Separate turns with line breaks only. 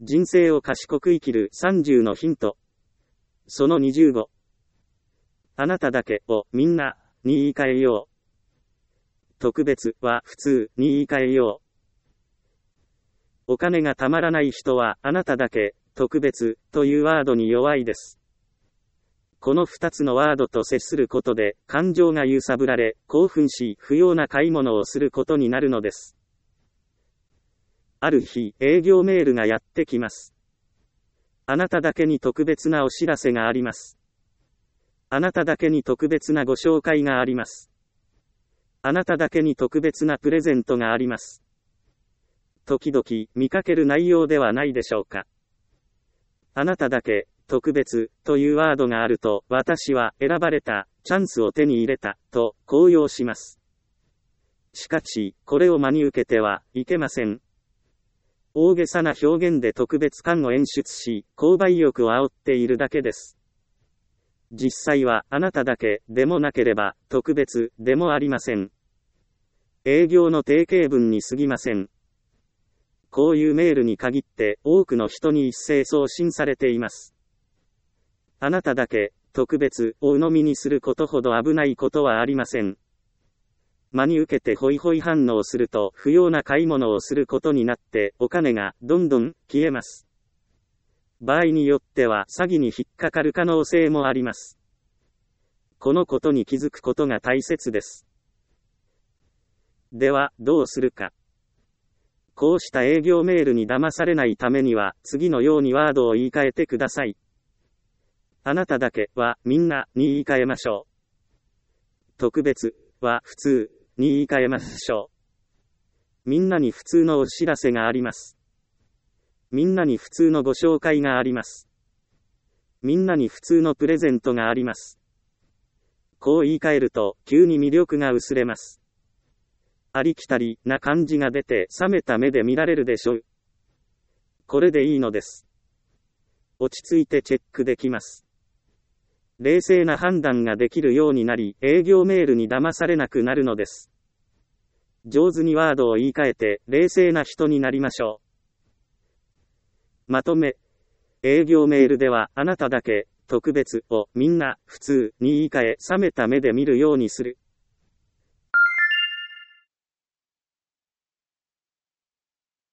人生を賢く生きる30のヒント。その25。あなただけをみんなに言い換えよう。特別は普通に言い換えよう。お金がたまらない人はあなただけ特別というワードに弱いです。この2つのワードと接することで感情が揺さぶられ興奮し不要な買い物をすることになるのです。ある日、営業メールがやってきます。あなただけに特別なお知らせがあります。あなただけに特別なご紹介があります。あなただけに特別なプレゼントがあります。時々見かける内容ではないでしょうか。あなただけ特別というワードがあると、私は選ばれた、チャンスを手に入れたと高揚します。しかし、これを真に受けてはいけません。大げさな表現で特別感を演出し、購買欲を煽っているだけです。実際はあなただけでもなければ特別でもありません。営業の定型文に過ぎません。こういうメールに限って多くの人に一斉送信されています。あなただけ特別を鵜呑みにすることほど危ないことはありません。真に受けてホイホイ反応すると不要な買い物をすることになってお金がどんどん消えます。場合によっては詐欺に引っかかる可能性もあります。このことに気づくことが大切です。では、どうするか。こうした営業メールに騙されないためには、次のようにワードを言い換えてください。あなただけはみんなに言い換えましょう。特別は普通に言い換えましょう。みんなに普通のお知らせがあります。みんなに普通のご紹介があります。みんなに普通のプレゼントがあります。こう言い換えると急に魅力が薄れます。ありきたりな感じが出て冷めた目で見られるでしょう。これでいいのです。落ち着いてチェックできます。冷静な判断ができるようになり、営業メールに騙されなくなるのです。上手にワードを言い換えて、冷静な人になりましょう。まとめ。営業メールでは、あなただけ、特別をみんな、普通に言い換え、冷めた目で見るようにする。